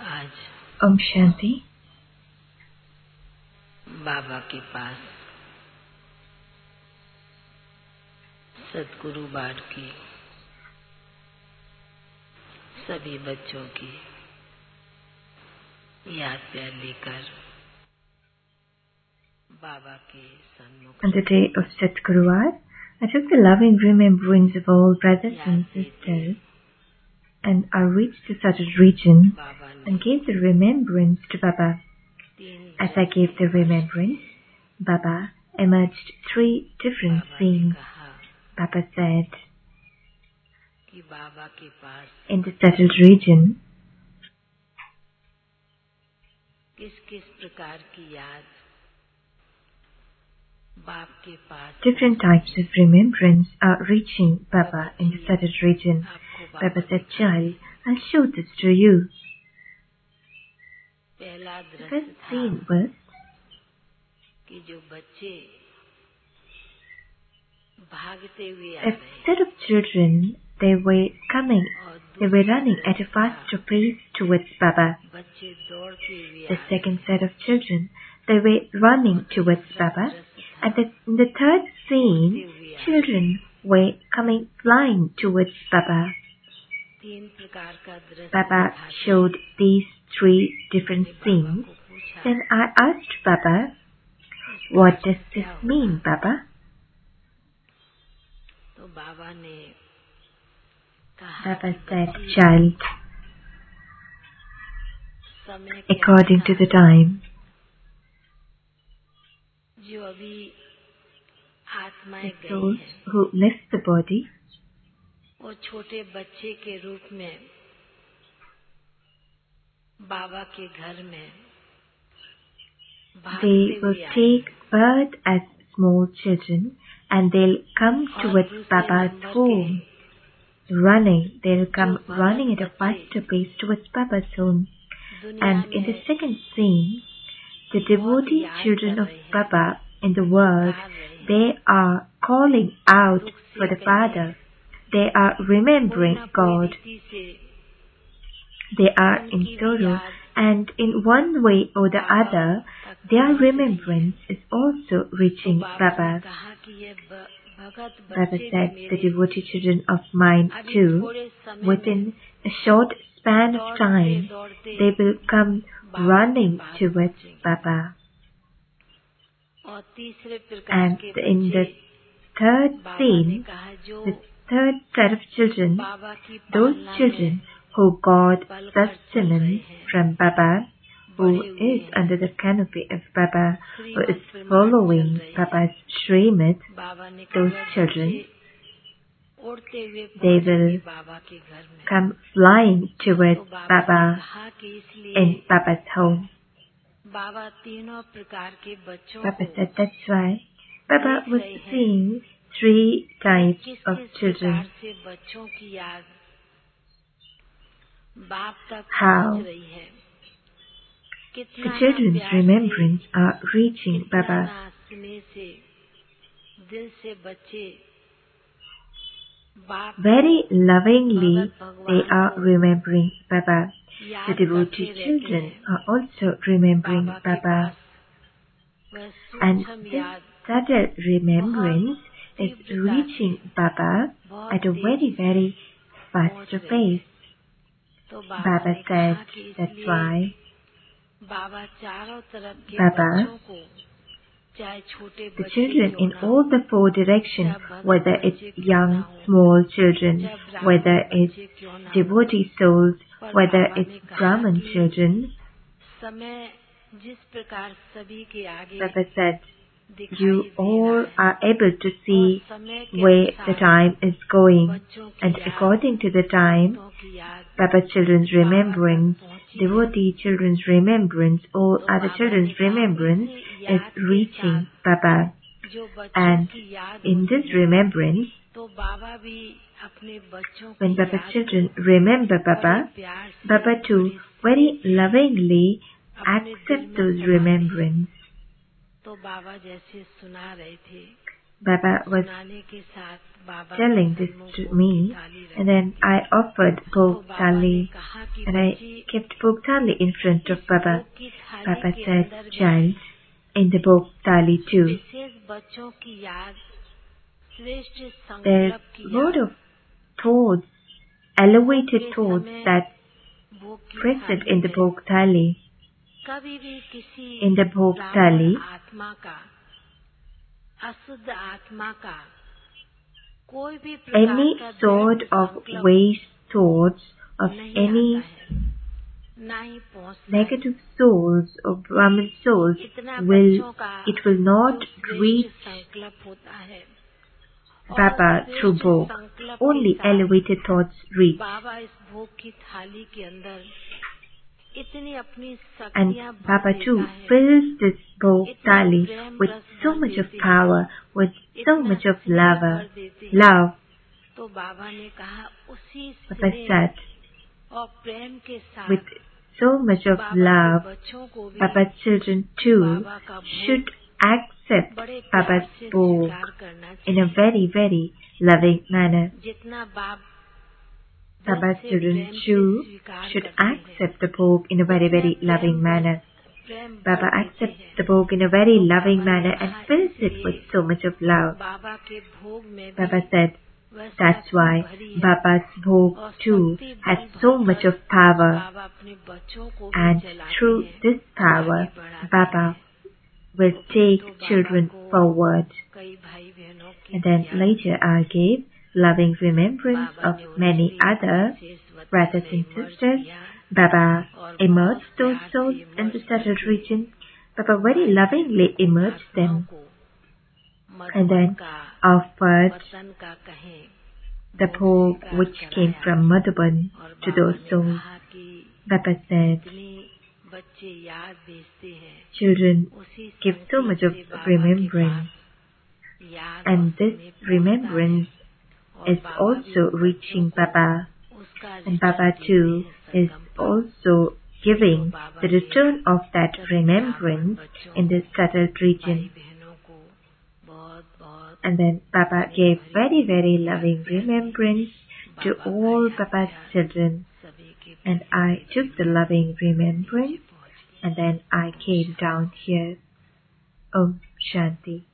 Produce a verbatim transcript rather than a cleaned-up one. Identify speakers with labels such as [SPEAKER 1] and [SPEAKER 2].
[SPEAKER 1] आज
[SPEAKER 2] Om Shanti.
[SPEAKER 1] बाबा के पास सदगुरु बाट की सभी बच्चों की याद प्यार लेकर बाबा के सन्मुख
[SPEAKER 2] On the day of Satguruvar, I took the loving remembrance of all brothers and sisters and I reached the Sattva region and gave the remembrance to Baba. As I gave the remembrance, Baba emerged three different scenes. Baba said,
[SPEAKER 1] कि बाबा के पास
[SPEAKER 2] in the settled region,
[SPEAKER 1] किस किस प्रकार की याद बाप के पास
[SPEAKER 2] different types of remembrance are reaching Baba in the settled region. Baba said, child, I'll show this to you.
[SPEAKER 1] पहला
[SPEAKER 2] The
[SPEAKER 1] दृश्य
[SPEAKER 2] first
[SPEAKER 1] था
[SPEAKER 2] scene was
[SPEAKER 1] कि जो बच्चे भागते हुए आ
[SPEAKER 2] a
[SPEAKER 1] रहे
[SPEAKER 2] set of children, they were coming,
[SPEAKER 1] और
[SPEAKER 2] they were running at a faster pace towards Baba.
[SPEAKER 1] बच्चे दौड़ते हुए
[SPEAKER 2] The
[SPEAKER 1] uh
[SPEAKER 2] second set of children, they were running towards Baba. And the, in the third scene, children were coming flying towards Baba.
[SPEAKER 1] तीन प्रकार का दृश्य
[SPEAKER 2] Baba
[SPEAKER 1] दिखाते
[SPEAKER 2] showed these three different
[SPEAKER 1] Baba
[SPEAKER 2] scenes.
[SPEAKER 1] को पूछा
[SPEAKER 2] Then I asked Baba, what does this mean, Baba?
[SPEAKER 1] तो बाबा ने कहा
[SPEAKER 2] Baba
[SPEAKER 1] कि
[SPEAKER 2] said,
[SPEAKER 1] बच्ची
[SPEAKER 2] child,
[SPEAKER 1] समय के
[SPEAKER 2] according to the
[SPEAKER 1] अनुसार
[SPEAKER 2] time,
[SPEAKER 1] जो अभी आत्माएं
[SPEAKER 2] the
[SPEAKER 1] गई
[SPEAKER 2] souls
[SPEAKER 1] हैं
[SPEAKER 2] who left the body,
[SPEAKER 1] वो छोटे बच्चे के रूप में बाबा के घर में
[SPEAKER 2] they
[SPEAKER 1] भागते
[SPEAKER 2] will
[SPEAKER 1] हुए आए
[SPEAKER 2] take birth as small children and they'll come
[SPEAKER 1] और
[SPEAKER 2] towards
[SPEAKER 1] दूसरे
[SPEAKER 2] Baba's
[SPEAKER 1] नंबर
[SPEAKER 2] home.
[SPEAKER 1] के
[SPEAKER 2] Running, they'll come
[SPEAKER 1] जो
[SPEAKER 2] running at a
[SPEAKER 1] बच्चे
[SPEAKER 2] faster pace towards Baba's home.
[SPEAKER 1] दुनिया
[SPEAKER 2] And in the
[SPEAKER 1] में
[SPEAKER 2] second scene, the devotee
[SPEAKER 1] याद
[SPEAKER 2] children
[SPEAKER 1] कर
[SPEAKER 2] of
[SPEAKER 1] रहे हैं,
[SPEAKER 2] Baba in the world,
[SPEAKER 1] पुकार रहे हैं,
[SPEAKER 2] they are calling out
[SPEAKER 1] दुख से
[SPEAKER 2] for the
[SPEAKER 1] कहीं
[SPEAKER 2] Father. They are
[SPEAKER 1] कोई
[SPEAKER 2] remembering
[SPEAKER 1] ना कोई
[SPEAKER 2] God.
[SPEAKER 1] रीति से
[SPEAKER 2] They are in
[SPEAKER 1] उनकी भी
[SPEAKER 2] sorrow,
[SPEAKER 1] याद
[SPEAKER 2] and in one way or the
[SPEAKER 1] Baba
[SPEAKER 2] other,
[SPEAKER 1] तक
[SPEAKER 2] their
[SPEAKER 1] पहुंच रही है।
[SPEAKER 2] remembrance is also
[SPEAKER 1] तो
[SPEAKER 2] reaching
[SPEAKER 1] बाबा ने
[SPEAKER 2] Baba.
[SPEAKER 1] कहा कि ये ब- भगत
[SPEAKER 2] Baba
[SPEAKER 1] बच्चे भी
[SPEAKER 2] said, the
[SPEAKER 1] मेरे
[SPEAKER 2] devotee children of mine
[SPEAKER 1] अभी
[SPEAKER 2] too,
[SPEAKER 1] थोड़े समय में
[SPEAKER 2] within a short span of
[SPEAKER 1] दौड़ते
[SPEAKER 2] time,
[SPEAKER 1] दौड़ते
[SPEAKER 2] they will come
[SPEAKER 1] Baba
[SPEAKER 2] running
[SPEAKER 1] के पास
[SPEAKER 2] towards
[SPEAKER 1] पहुंचेंगे।
[SPEAKER 2] Baba.
[SPEAKER 1] और तीसरे प्रकार
[SPEAKER 2] And
[SPEAKER 1] के
[SPEAKER 2] in the
[SPEAKER 1] बच्चे
[SPEAKER 2] third
[SPEAKER 1] बाबा ने
[SPEAKER 2] scene,
[SPEAKER 1] कहा जो
[SPEAKER 2] the third set of children,
[SPEAKER 1] बाबा की
[SPEAKER 2] those
[SPEAKER 1] पालना
[SPEAKER 2] children
[SPEAKER 1] में
[SPEAKER 2] who got
[SPEAKER 1] पल कर चल रहे
[SPEAKER 2] sustenance
[SPEAKER 1] हैं,
[SPEAKER 2] from Baba, who
[SPEAKER 1] बड़े हुए
[SPEAKER 2] is
[SPEAKER 1] हैं,
[SPEAKER 2] under the canopy of Baba, who
[SPEAKER 1] Shrimad
[SPEAKER 2] is
[SPEAKER 1] प्रमाण चल
[SPEAKER 2] following
[SPEAKER 1] रहे हैं।
[SPEAKER 2] Baba's Srimad,
[SPEAKER 1] बाबा ने
[SPEAKER 2] those
[SPEAKER 1] कहा
[SPEAKER 2] children,
[SPEAKER 1] बच्चे उड़ते हुए
[SPEAKER 2] they
[SPEAKER 1] पहुंचेंगे
[SPEAKER 2] will
[SPEAKER 1] बाबा के घर में।
[SPEAKER 2] come flying towards
[SPEAKER 1] तो बाबा ने
[SPEAKER 2] Baba
[SPEAKER 1] कहा कि इसलिए
[SPEAKER 2] in Baba's home.
[SPEAKER 1] बाबा तीनों प्रकार के बच्चों
[SPEAKER 2] Baba
[SPEAKER 1] को
[SPEAKER 2] said that's why Baba
[SPEAKER 1] देख
[SPEAKER 2] was
[SPEAKER 1] रहे हैं
[SPEAKER 2] seeing three types
[SPEAKER 1] किस
[SPEAKER 2] of
[SPEAKER 1] किस
[SPEAKER 2] children.
[SPEAKER 1] प्रकार से बच्चों की याद बाप तक
[SPEAKER 2] How
[SPEAKER 1] पहुंच रही है,
[SPEAKER 2] the
[SPEAKER 1] कितना ना
[SPEAKER 2] children's
[SPEAKER 1] प्यार से,
[SPEAKER 2] remembrance are reaching
[SPEAKER 1] कितना
[SPEAKER 2] Baba.
[SPEAKER 1] ना स्नेह से, दिल से बच्चे बाप
[SPEAKER 2] Very
[SPEAKER 1] को,
[SPEAKER 2] lovingly
[SPEAKER 1] भगत
[SPEAKER 2] they
[SPEAKER 1] भगवान
[SPEAKER 2] are
[SPEAKER 1] को
[SPEAKER 2] remembering Baba. The
[SPEAKER 1] याद
[SPEAKER 2] devotee
[SPEAKER 1] करते रहते
[SPEAKER 2] children
[SPEAKER 1] हैं।
[SPEAKER 2] are also remembering
[SPEAKER 1] बाबा के
[SPEAKER 2] Baba.
[SPEAKER 1] पास वह
[SPEAKER 2] And
[SPEAKER 1] सूक्ष्म
[SPEAKER 2] this
[SPEAKER 1] याद
[SPEAKER 2] subtle remembrance is
[SPEAKER 1] तीव्रता
[SPEAKER 2] reaching
[SPEAKER 1] से
[SPEAKER 2] Baba
[SPEAKER 1] बहुत
[SPEAKER 2] at a
[SPEAKER 1] तेजी
[SPEAKER 2] very,
[SPEAKER 1] से
[SPEAKER 2] very
[SPEAKER 1] पहुंच
[SPEAKER 2] faster
[SPEAKER 1] रही है।
[SPEAKER 2] pace.
[SPEAKER 1] तो बाबा
[SPEAKER 2] Baba
[SPEAKER 1] ने कहा
[SPEAKER 2] said
[SPEAKER 1] कि
[SPEAKER 2] that's
[SPEAKER 1] इसलिए
[SPEAKER 2] why
[SPEAKER 1] बाबा चारों तरफ के
[SPEAKER 2] Baba,
[SPEAKER 1] बच्चों को, चाहे छोटे
[SPEAKER 2] the
[SPEAKER 1] बच्चे
[SPEAKER 2] children
[SPEAKER 1] क्यों
[SPEAKER 2] in
[SPEAKER 1] ना
[SPEAKER 2] all
[SPEAKER 1] हो,
[SPEAKER 2] the four directions,
[SPEAKER 1] चाहे भगत
[SPEAKER 2] whether
[SPEAKER 1] बच्चे
[SPEAKER 2] it's
[SPEAKER 1] क्यों ना
[SPEAKER 2] young,
[SPEAKER 1] हो,
[SPEAKER 2] small children,
[SPEAKER 1] चाहे ब्राह्मण
[SPEAKER 2] whether it's
[SPEAKER 1] बच्चे क्यों ना हो,
[SPEAKER 2] devotee souls,
[SPEAKER 1] पर
[SPEAKER 2] whether
[SPEAKER 1] बाबा
[SPEAKER 2] it's
[SPEAKER 1] ने कहा
[SPEAKER 2] Brahmin
[SPEAKER 1] कि
[SPEAKER 2] children,
[SPEAKER 1] समय जिस प्रकार सभी के आगे
[SPEAKER 2] Baba said,
[SPEAKER 1] दिखाई
[SPEAKER 2] you
[SPEAKER 1] दे
[SPEAKER 2] all
[SPEAKER 1] रहा है
[SPEAKER 2] are able to
[SPEAKER 1] और
[SPEAKER 2] see
[SPEAKER 1] समय के
[SPEAKER 2] where the
[SPEAKER 1] अनुसार
[SPEAKER 2] time is going.
[SPEAKER 1] बच्चों की
[SPEAKER 2] And
[SPEAKER 1] याद,
[SPEAKER 2] according to the time,
[SPEAKER 1] भक्तों की याद
[SPEAKER 2] Baba children's
[SPEAKER 1] बाबा तक
[SPEAKER 2] remembrance,
[SPEAKER 1] पहुंची है।
[SPEAKER 2] devotee children's remembrance, all
[SPEAKER 1] तो
[SPEAKER 2] other
[SPEAKER 1] बाबा
[SPEAKER 2] children's
[SPEAKER 1] ने कहा
[SPEAKER 2] remembrance
[SPEAKER 1] इसी
[SPEAKER 2] is
[SPEAKER 1] याद के
[SPEAKER 2] reaching
[SPEAKER 1] साथ
[SPEAKER 2] Baba.
[SPEAKER 1] जो बच्चों
[SPEAKER 2] And
[SPEAKER 1] की याद
[SPEAKER 2] in
[SPEAKER 1] होती
[SPEAKER 2] this
[SPEAKER 1] है,
[SPEAKER 2] remembrance,
[SPEAKER 1] तो बाबा भी अपने बच्चों
[SPEAKER 2] when
[SPEAKER 1] की
[SPEAKER 2] Baba's
[SPEAKER 1] याद
[SPEAKER 2] children
[SPEAKER 1] को
[SPEAKER 2] remember
[SPEAKER 1] बड़े
[SPEAKER 2] Baba,
[SPEAKER 1] प्यार से,
[SPEAKER 2] Baba too
[SPEAKER 1] बड़े
[SPEAKER 2] very
[SPEAKER 1] स्नेह से
[SPEAKER 2] lovingly
[SPEAKER 1] अपने दिल
[SPEAKER 2] accept
[SPEAKER 1] में
[SPEAKER 2] those
[SPEAKER 1] समाते हैं।
[SPEAKER 2] remembrance.
[SPEAKER 1] तो बाबा जैसे सुना रहे थे,
[SPEAKER 2] Baba was
[SPEAKER 1] सुनाने के साथ
[SPEAKER 2] telling this to me, and then I offered Bhog Thali, and I kept Bhog Thali in front of Baba. Baba said, child, in the Bhog Thali too, there's a lot of thoughts, elevated thoughts that's present in the Bhog Thali. In the Bhog Thali, any sort of waste thoughts of any negative souls or Brahmin souls will, it will not reach Baba through Bhog. Only elevated thoughts reach. And Baba too fills this Bhog Thali with so much of power, with so much of love. love. Baba said, with so much of love, Baba's children too should accept Baba's Bhog in a very, very loving manner. Baba's children too should accept the Bhog in a very, very loving manner. Baba accepts the Bhog in a very loving manner and fills it with so much of love. Baba said, that's why Baba's Bhog too has so much of power, and through this power, Baba will take children forward. And then later I gave loving remembrance of many other brothers and sisters. Baba immersed those souls in the subtle region. Baba very lovingly immersed them and then offered the Bhog which came from Madhuban to those souls. Baba said, children give so much of remembrance, and this remembrance is also reaching Baba, and Baba too is also giving the return of that remembrance in the subtle region. And then Baba gave very, very loving remembrance to all Baba's children, and I took the loving remembrance and then I came down here. Om Shanti.